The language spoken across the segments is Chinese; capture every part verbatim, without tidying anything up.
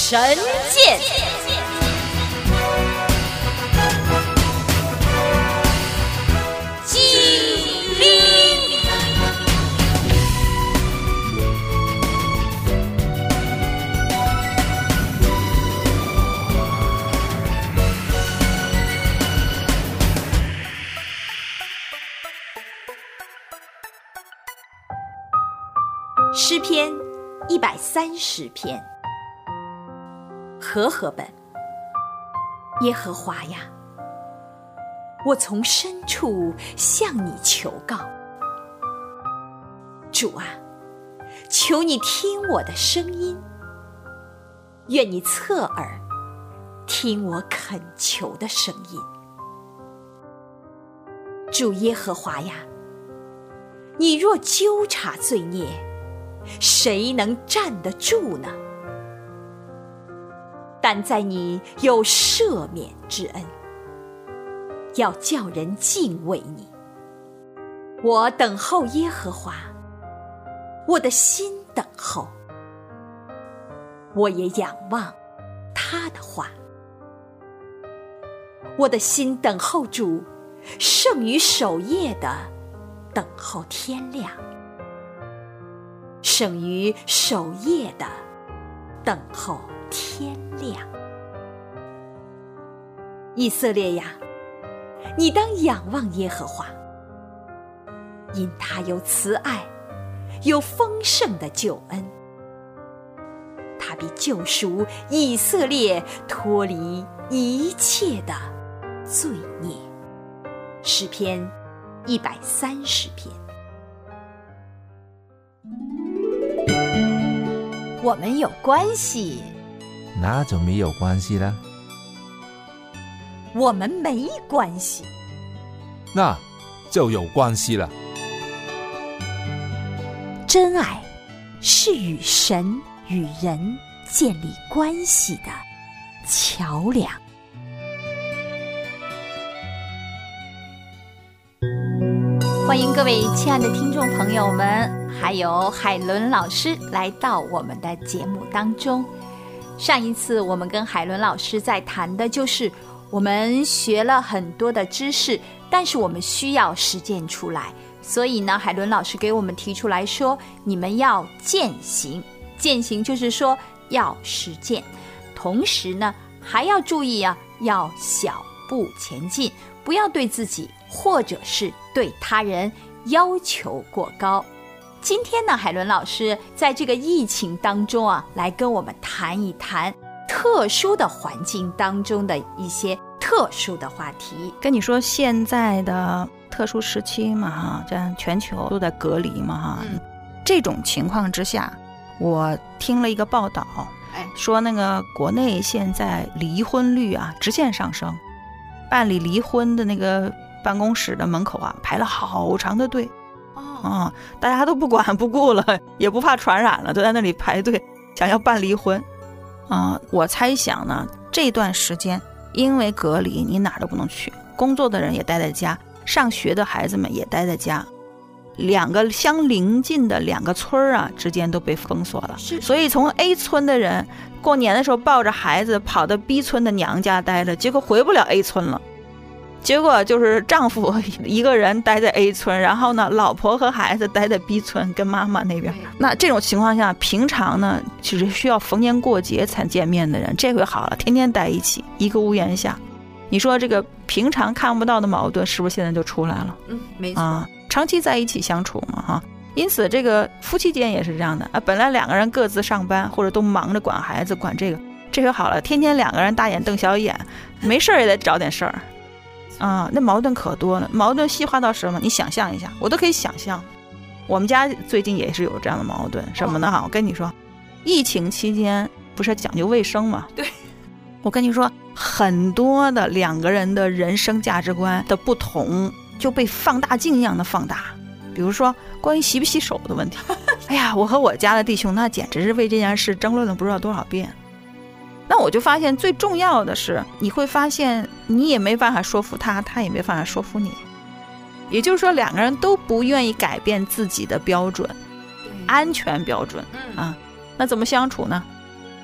神剑。诗篇一百三十篇，和合本。耶和华呀，我从深处向你求告。主啊，求你听我的声音，愿你侧耳听我恳求的声音。主耶和华呀，你若纠察罪孽，谁能站得住呢？但在你有赦免之恩，要叫人敬畏你。我等候耶和华，我的心等候，我也仰望他的话。我的心等候主，胜于守夜的等候天亮，胜于守夜的等候天亮。以色列呀，你当仰望耶和华，因他有慈爱，有丰盛的救恩。他必救赎以色列脱离一切的罪孽。诗篇一百三十篇。我们有关系， 那就没有关系了。 我们没关系， 那就有关系了。 真爱是与神与人建立关系的桥梁。欢迎各位亲爱的听众朋友们，还有海伦老师来到我们的节目当中。上一次我们跟海伦老师在谈的就是我们学了很多的知识，但是我们需要实践出来。所以呢，海伦老师给我们提出来说，你们要践行。践行就是说要实践，同时呢还要注意啊，要小步前进，不要对自己或者是对他人要求过高。今天呢，海伦老师在这个疫情当中啊，来跟我们谈一谈特殊的环境当中的一些特殊的话题。 跟你说现在的特殊时期嘛哈，这样全球都在隔离嘛哈、嗯，这种情况之下，我听了一个报道，哎，说那个国内现在离婚率啊直线上升，办理离婚的那个办公室的门口啊排了好长的队。哦、嗯，大家都不管不顾了，也不怕传染了，都在那里排队想要办离婚。啊、嗯，我猜想呢，这段时间因为隔离，你哪儿都不能去，工作的人也待在家，上学的孩子们也待在家，两个相邻近的两个村啊之间都被封锁了。所以从 A 村的人过年的时候抱着孩子跑到 B 村的娘家待着，结果回不了 A 村了。结果就是丈夫一个人待在 A 村，然后呢老婆和孩子待在 B 村跟妈妈那边。那这种情况下，平常呢其实需要逢年过节才见面的人，这回好了，天天待一起一个屋檐下，你说这个平常看不到的矛盾是不是现在就出来了？ 嗯，没错啊，长期在一起相处嘛哈，因此这个夫妻间也是这样的啊，本来两个人各自上班或者都忙着管孩子管这个，这回好了，天天两个人大眼瞪小眼，没事也得找点事儿。啊，那矛盾可多了，矛盾细化到什么？你想象一下，我都可以想象。我们家最近也是有这样的矛盾，什么呢？哈，我跟你说，疫情期间不是讲究卫生吗？ 对， 我跟你说，很多的两个人的人生价值观的不同就被放大镜一样的放大。比如说关于洗不洗手的问题，哎呀，我和我家的弟兄那简直是为这件事争论了不知道多少遍。那我就发现最重要的是，你会发现你也没办法说服他，他也没办法说服你。也就是说，两个人都不愿意改变自己的标准，安全标准啊。那怎么相处呢？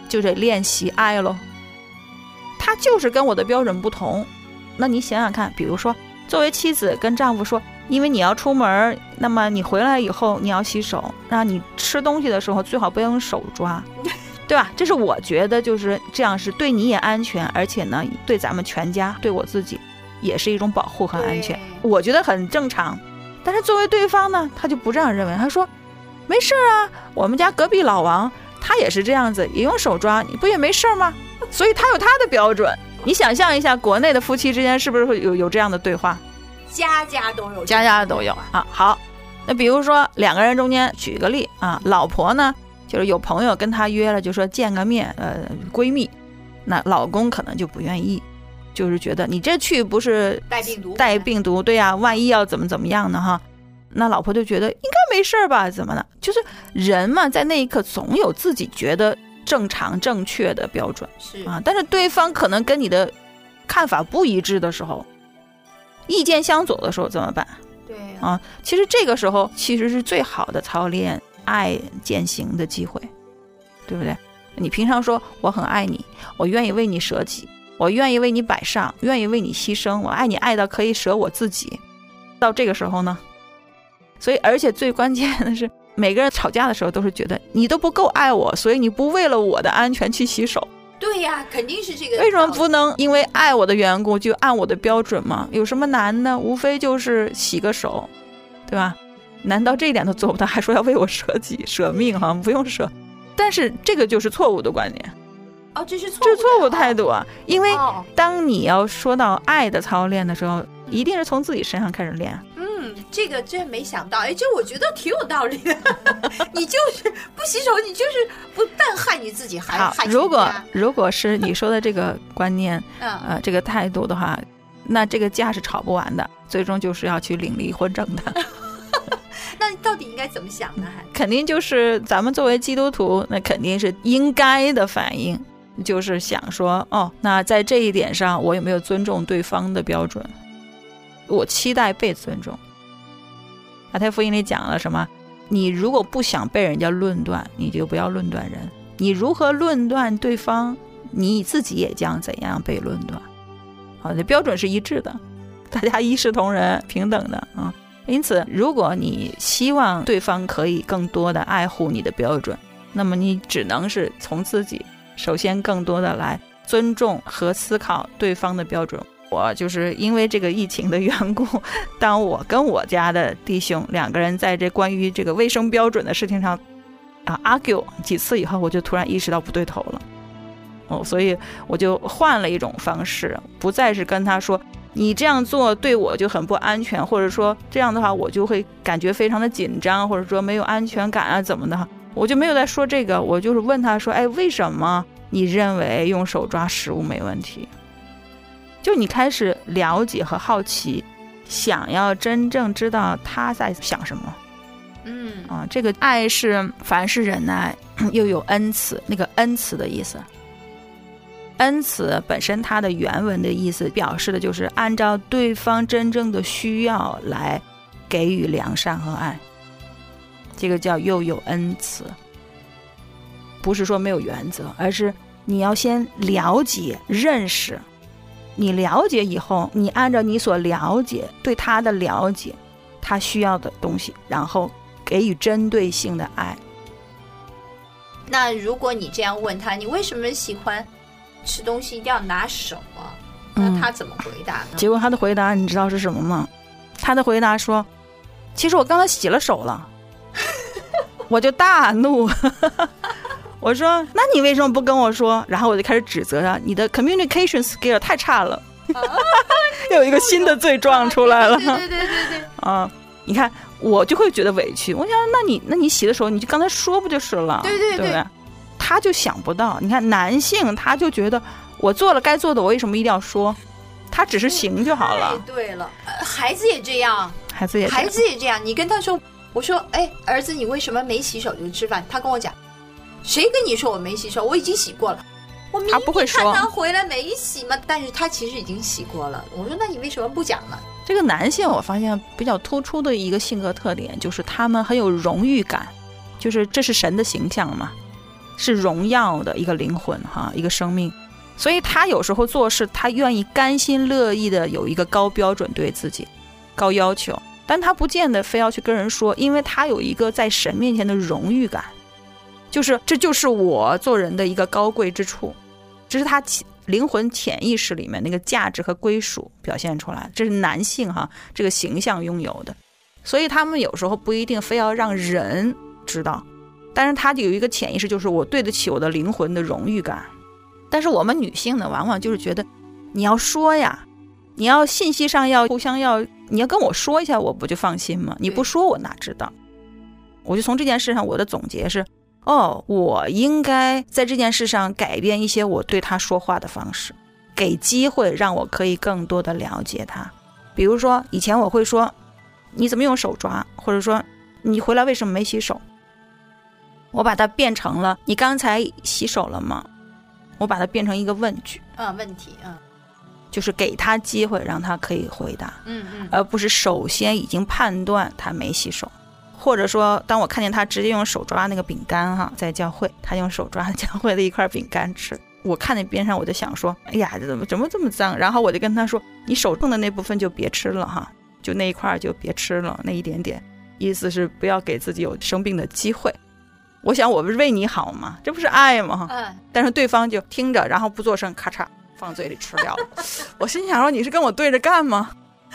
就得练习爱咯。他就是跟我的标准不同。那你想想看，比如说作为妻子跟丈夫说，因为你要出门，那么你回来以后你要洗手，那你吃东西的时候最好不要用手抓，对吧？这是我觉得就是这样，是对你也安全，而且呢对咱们全家对我自己也是一种保护和安全，我觉得很正常。但是作为对方呢，他就不这样认为，他说没事啊，我们家隔壁老王他也是这样子，也用手抓，你不也没事吗？所以他有他的标准。你想象一下，国内的夫妻之间是不是会有有这样的对话？ 家家都有， 家家都有啊。好，那比如说两个人中间，举个例啊，老婆呢就是有朋友跟她约了，就说见个面，呃，闺蜜，那老公可能就不愿意，就是觉得你这去不是带病毒， 带病毒，对呀、啊，万一要怎么怎么样呢哈？那老婆就觉得应该没事吧？怎么呢？就是人嘛，在那一刻总有自己觉得正常正确的标准， 是啊，但是对方可能跟你的看法不一致的时候，意见相左的时候怎么办？ 对啊，其实这个时候其实是最好的操练爱践行的机会，对不对？你平常说我很爱你，我愿意为你舍己，我愿意为你摆上，愿意为你牺牲，我爱你爱到可以舍我自己，到这个时候呢，所以而且最关键的是，每个人吵架的时候都是觉得你都不够爱我，所以你不为了我的安全去洗手。 对呀，肯定是这个。 为什么不能因为爱我的缘故就按我的标准吗？有什么难呢？无非就是洗个手，对吧？难道这一点都做不到，还说要为我舍己舍命？哈，不用舍。但是这个就是错误的观念。 哦，这是错误的， 这是错误态度啊！因为哦当你要说到爱的操练的时候，一定是从自己身上开始练。 嗯，这个真没想到，哎，这我觉得挺有道理的。你就是不洗手，你就是不但害你自己，还好害， 如果如果是你说的这个观念， 嗯呃，这个态度的话，那这个架是吵不完的，最终就是要去领离婚证的。 那到底应该怎么想呢？还肯定就是咱们作为基督徒，那肯定是应该的反应，就是想说，哦，那在这一点上，我有没有尊重对方的标准？我期待被尊重。马太福音里讲了什么？你如果不想被人家论断，你就不要论断人。你如何论断对方，你自己也将怎样被论断。好，这标准是一致的，大家一视同仁，平等的啊。因此，如果你希望对方可以更多的爱护你的标准，那么你只能是从自己首先更多的来尊重和思考对方的标准。我就是因为这个疫情的缘故，当我跟我家的弟兄两个人在这关于这个卫生标准的事情上啊 argue 几次以后，我就突然意识到不对头了。哦，所以我就换了一种方式，不再是跟他说你这样做对我就很不安全，或者说这样的话我就会感觉非常的紧张，或者说没有安全感啊怎么的，我就没有在说这个，我就是问他说，哎，为什么你认为用手抓食物没问题？就你开始了解和好奇，想要真正知道他在想什么。 嗯啊，这个爱是凡事忍耐，又有恩慈，那个恩慈的意思。恩慈本身它的原文的意思表示的就是按照对方真正的需要来给予良善和爱，这个叫又有恩慈。不是说没有原则，而是你要先了解认识，你了解以后，你按照你所了解对他的了解，他需要的东西，然后给予针对性的爱。 那如果你这样问他，你为什么喜欢吃东西一定要拿手啊？那他怎么回答呢？ 嗯、结果他的回答你知道是什么吗？他的回答说，其实我刚才洗了手了。我就大怒。我说那你为什么不跟我说？然后我就开始指责他，你的 communication skill 太差了。有一个新的罪状出来了。 对对对对对啊，你看我就会觉得委屈，我想那你那你洗的时候你就刚才说不就是了？ 对对对, 对不对？他就想不到，你看男性他就觉得我做了该做的，我为什么一定要说？他只是行就好了。 对了、呃，孩子也这样， 孩子也孩子也这样。你跟他说，我说，哎，儿子，你为什么没洗手就吃饭？他跟我讲，谁跟你说我没洗手？我已经洗过了。我明明看他回来没洗嘛，但是他其实已经洗过了。我说，那你为什么不讲呢？ 这个男性我发现比较突出的一个性格特点就是他们很有荣誉感，就是这是神的形象嘛。 是荣耀的一个灵魂哈，一个生命。所以他有时候做事，他愿意甘心乐意的有一个高标准对自己，高要求，但他不见得非要去跟人说，因为他有一个在神面前的荣誉感，就是这就是我做人的一个高贵之处，这是他灵魂潜意识里面那个价值和归属表现出来，这是男性哈这个形象拥有的。所以他们有时候不一定非要让人知道，但是他有一个潜意识，就是我对得起我的灵魂的荣誉感。但是我们女性呢，往往就是觉得你要说呀，你要信息上要互相要，你要跟我说一下，我不就放心吗？你不说我哪知道？我就从这件事上，我的总结是，哦，我应该在这件事上改变一些我对他说话的方式，给机会让我可以更多的了解他。比如说以前我会说你怎么用手抓，或者说你回来为什么没洗手，我把它变成了你刚才洗手了吗？我把它变成一个问句啊，问题啊， 就是给他机会让他可以回答， 嗯嗯， 而不是首先已经判断他没洗手。或者说当我看见他直接用手抓那个饼干哈，在教会他用手抓教会的一块饼干吃，我看那边上我就想说，哎呀，怎么怎么这么脏？然后我就跟他说，你手碰的那部分就别吃了哈，就那一块就别吃了，那一点点，意思是不要给自己有生病的机会。我想我不是为你好吗？这不是爱吗？嗯，但是对方就听着，然后不做声，咔嚓放嘴里吃掉了。我心想说，你是跟我对着干吗？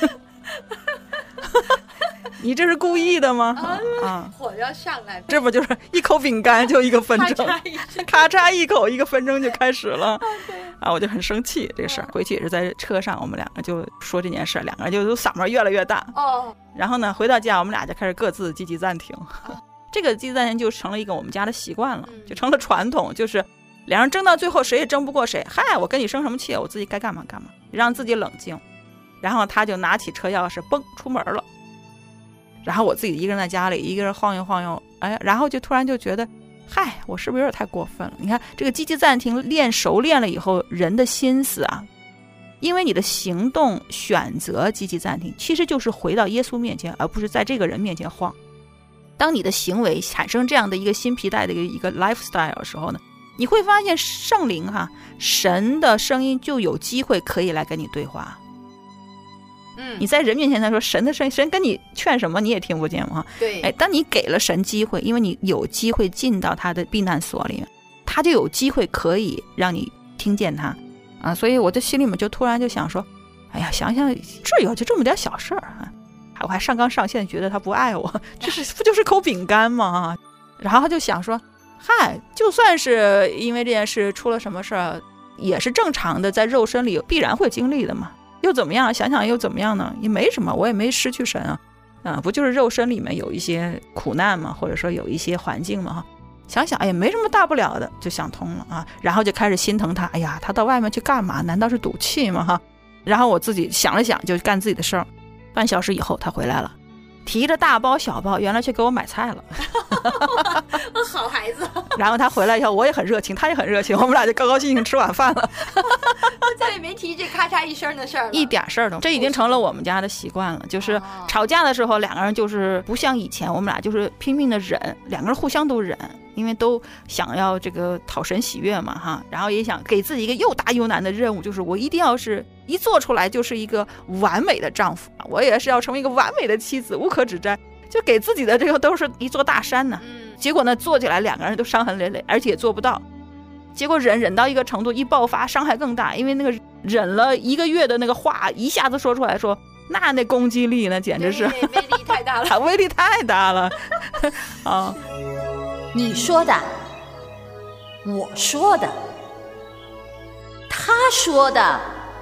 你这是故意的吗？ 啊，火要上来， 这不就是一口饼干就一个纷争，咔嚓一口一个纷争就开始了。啊，我就很生气这个事儿。回去也是在车上，我们两个就说这件事，两个人就都嗓门越来越大。哦，然后呢，回到家我们俩就开始各自积极暂停。这个积极暂停就成了一个我们家的习惯了，就成了传统，就是两人争到最后谁也争不过谁，嗨，我跟你生什么气，我自己该干嘛干嘛，让自己冷静。然后他就拿起车钥匙蹦出门了，然后我自己一个人在家里一个人晃悠晃悠，哎，然后就突然就觉得，嗨，我是不是有点太过分了？你看这个积极暂停练熟练了以后，人的心思啊，因为你的行动选择积极暂停，其实就是回到耶稣面前，而不是在这个人面前晃。当你的行为产生这样的一个新皮带的一个 lifestyle 的时候呢，你会发现圣灵哈，神的声音就有机会可以来跟你对话。嗯，你在人面前他说神的声音，神跟你劝什么你也听不见嘛。 对， 哎，当你给了神机会，因为你有机会进到他的避难所里面，他就有机会可以让你听见他啊。所以我的心里面就突然就想说，哎呀，想想至有就这么点小事儿啊。我还上纲上线觉得他不爱我，这是不就是口饼干吗？然后他就想说，嗨，就算是因为这件事出了什么事儿，也是正常的，在肉身里必然会经历的嘛，又怎么样？想想又怎么样呢？也没什么，我也没失去神啊，啊，不就是肉身里面有一些苦难嘛，或者说有一些环境嘛，哈，想想哎也没什么大不了的，就想通了啊，然后就开始心疼他，哎呀，他到外面去干嘛？难道是赌气吗？哈，然后我自己想了想，就干自己的事儿。半小时以后他回来了，提着大包小包，原来去给我买菜了。 好孩子。 然后他回来以后我也很热情，他也很热情，我们俩就高高兴兴吃晚饭了。 再也没提这咔嚓一声的事儿了， 一点事儿都，这已经成了我们家的习惯了。就是吵架的时候两个人就是不像以前，我们俩就是拼命的忍，两个人互相都忍，因为都想要这个讨神喜悦嘛哈，然后也想给自己一个又大又难的任务，就是我一定要是一做出来就是一个完美的丈夫，我也是要成为一个完美的妻子，无可指摘，就给自己的这个都是一座大山呢。结果呢做起来两个人都伤痕累累，而且也做不到，结果忍忍到一个程度，一爆发伤害更大，因为那个忍了一个月的那个话一下子说出来，说那那攻击力呢简直是威力太大了。 威力太大了。啊， 你说的，我说的，他说的，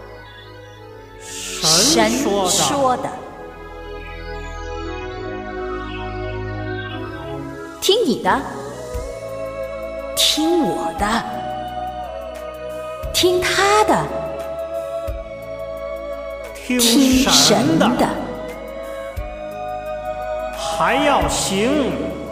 神说的，听你的，听我的，听他的， 听神的， 还要行。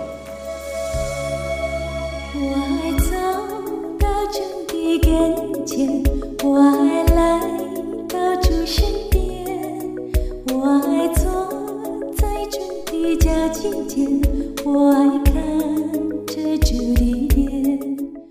我爱走到主的跟前，我爱来到主身边，我爱坐在主的脚近前，我爱看着主的脸。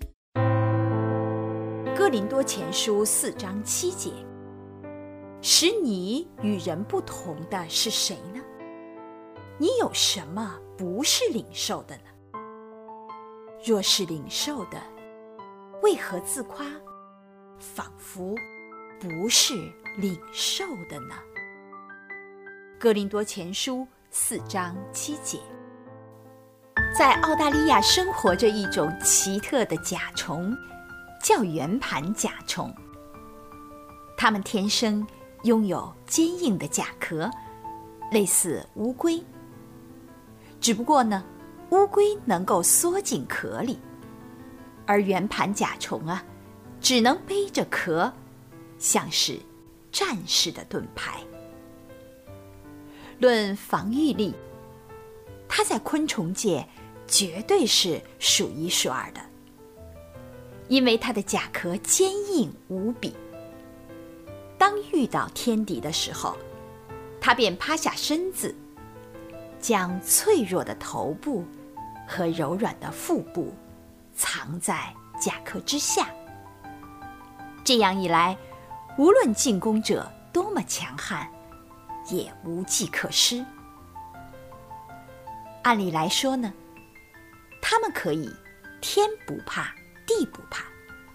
多前书四章七节，使你与人不同的是谁呢？你有什么不是领受的呢？若是领受的，为何自夸，仿佛不是领受的呢？哥林多前书四章七节。在澳大利亚生活着一种奇特的甲虫，叫圆盘甲虫。它们天生拥有坚硬的甲壳，类似乌龟。只不过呢，乌龟能够缩进壳里，而圆盘甲虫啊，只能背着壳，像是战士的盾牌。论防御力，它在昆虫界绝对是数一数二的，因为它的甲壳坚硬无比。当遇到天敌的时候，它便趴下身子，将脆弱的头部和柔软的腹部藏在甲壳之下。这样一来，无论进攻者多么强悍，也无计可施。按理来说呢，他们可以天不怕地不怕，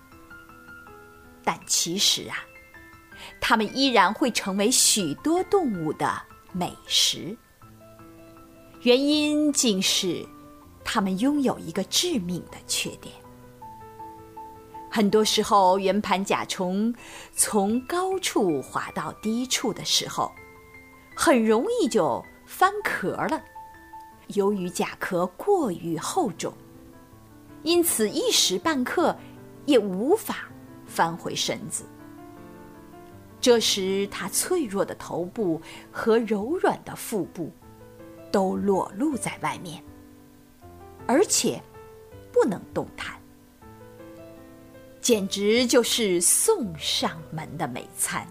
但其实啊，他们依然会成为许多动物的美食。原因竟是他们拥有一个致命的缺点。很多时候，圆盘甲虫从高处滑到低处的时候，很容易就翻壳了。由于甲壳过于厚重，因此一时半刻也无法翻回身子。这时它脆弱的头部和柔软的腹部都裸露在外面，而且不能动弹，简直就是送上门的美餐。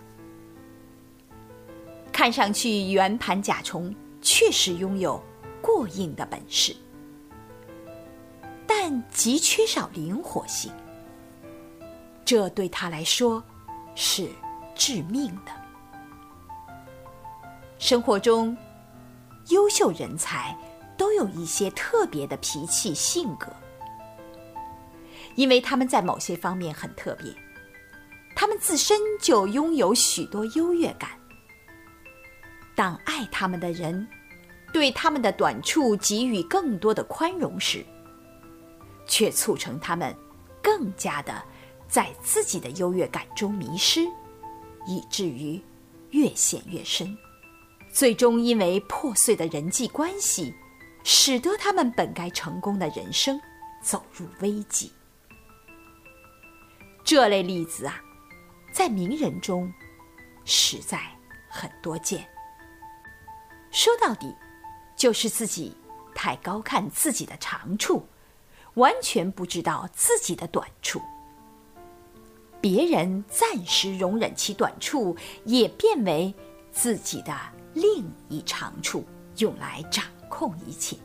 看上去圆盘甲虫确实拥有过硬的本事，但极缺少灵活性，这对他来说是致命的。生活中，优秀人才都有一些特别的脾气性格，因为他们在某些方面很特别，他们自身就拥有许多优越感。当爱他们的人对他们的短处给予更多的宽容时，却促成他们更加的在自己的优越感中迷失，以至于越陷越深，最终因为破碎的人际关系，使得他们本该成功的人生走入危机。这类例子啊，在名人中实在很多见。说到底，就是自己太高看自己的长处，完全不知道自己的短处。别人暂时容忍其短处，也变为自己的另一长处，用来掌控一切。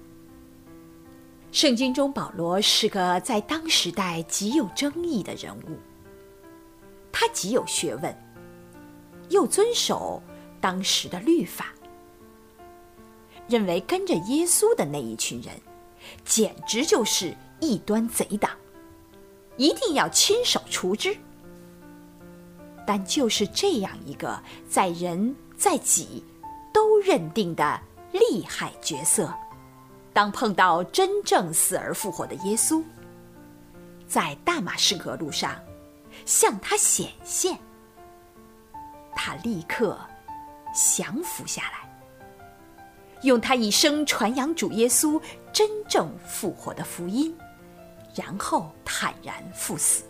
圣经中保罗是个在当时代极有争议的人物，他极有学问，又遵守当时的律法，认为跟着耶稣的那一群人简直就是异端贼党，一定要亲手除之。但就是这样一个在人在己都认定的厉害角色，当碰到真正死而复活的耶稣，在大马士革路上向他显现，他立刻降服下来，用他一生传扬主耶稣真正复活的福音，然后坦然赴死。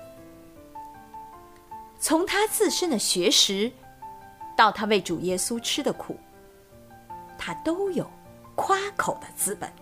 从他自身的学识到他为主耶稣吃的苦，他都有夸口的资本。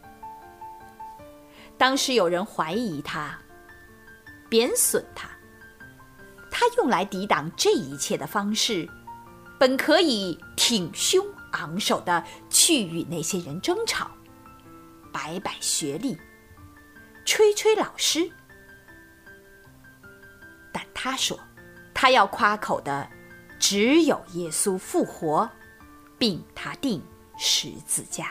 当时有人怀疑他，贬损他，他用来抵挡这一切的方式，本可以挺胸昂首地去与那些人争吵，摆摆学历，吹吹老师。 但他说，他要夸口的只有耶稣复活，并他钉十字架。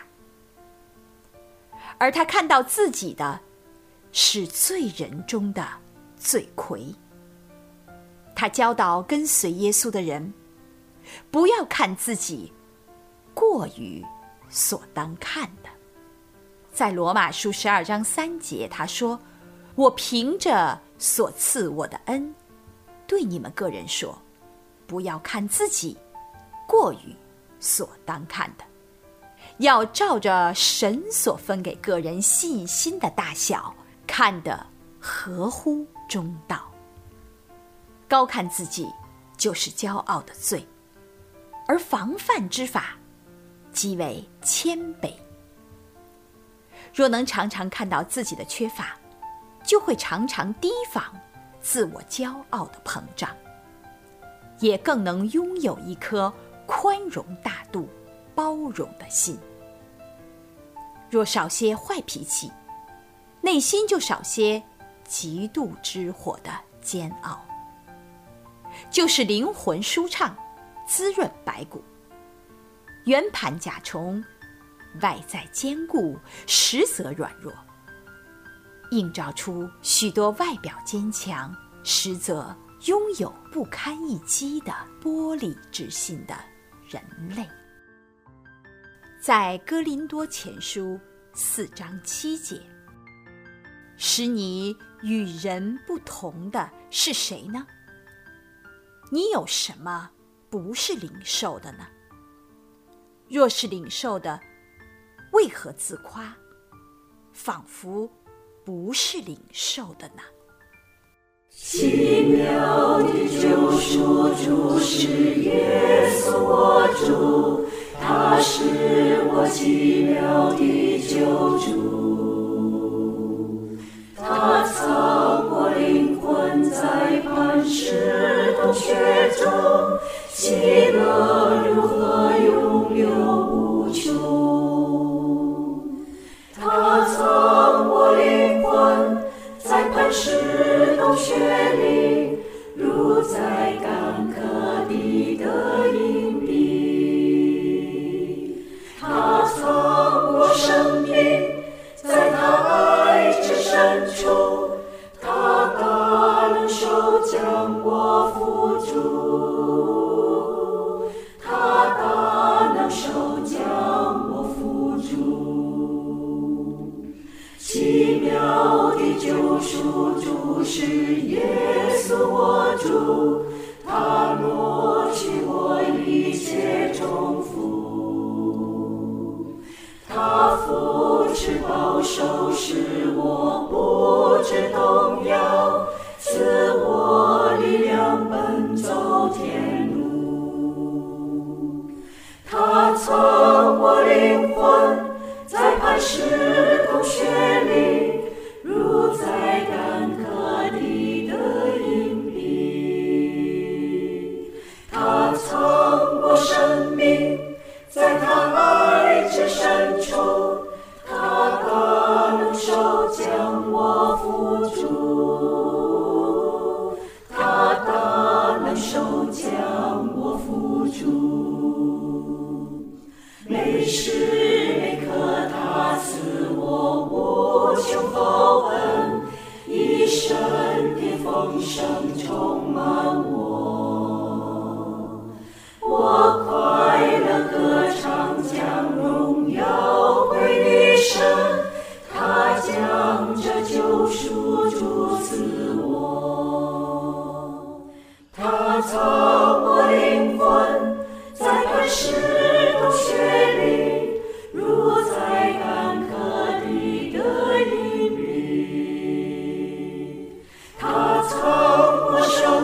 而他看到自己的是罪人中的罪魁。他教导跟随耶稣的人，不要看自己过于所当看的。在罗马书十二章三节，他说，我凭着所赐我的恩，对你们个人说，不要看自己过于所当看的，要照着神所分给个人信心的大小，看得合乎中道。高看自己就是骄傲的罪，而防范之法即为谦卑。若能常常看到自己的缺乏，就会常常提防自我骄傲的膨胀，也更能拥有一颗宽容大度、包容的心。若少些坏脾气，内心就少些嫉妒之火的煎熬。就是灵魂舒畅，滋润白骨，圆盘甲虫，外在坚固，实则软弱，映照出许多外表坚强，实则拥有不堪一击的玻璃之心的人类。在哥林多前书四章七节，使你与人不同的是谁呢？你有什么不是领受的呢？若是领受的，为何自夸，仿佛不是领受的呢？ 奇妙的救赎主是耶稣我主，他是我奇妙的救主，他藏我灵魂在磐石洞穴中，喜乐如何永流无穷。他藏我灵魂在磐石洞穴里，如在干涸地的隐蔽。他藏我生命在他爱之深处，他大能手将我扶住，他大能手将我扶住。奇妙的救赎主是耶稣我主，他挪去我一切重负，他扶持保守，使我不致动摇，赐我力量奔走天路。他藏我灵魂在磐石洞穴里，如在干涸地的隐蔽。他藏我生命在他爱之深处，他大能手将我扶住，他大能手将我扶住。每时每刻他赐我无穷厚恩，一生的丰盛充满我。我快乐歌唱，将荣耀归于神，他将这救赎主赐我。他藏我灵魂在磐石洞穴里，如在干涸地的隐蔽。他藏我生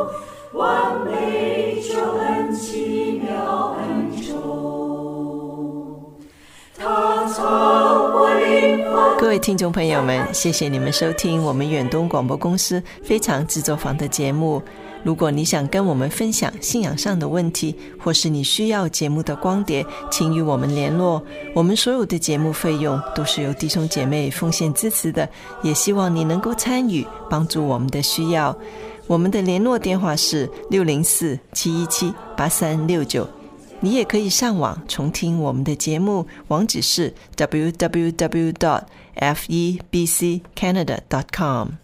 完美救恩奇妙恩宠，他从我灵魂。 各位听众朋友们，谢谢你们收听我们远东广播公司非常制作坊的节目。如果你想跟我们分享信仰上的问题，或是你需要节目的光碟，请与我们联络。我们所有的节目费用都是由弟兄姐妹奉献支持的，也希望你能够参与，帮助我们的需要。我们的联络电话是六零四七一七八三六九，你也可以上网重听我们的节目，网址是 double u double u double u dot f e b c canada dot com。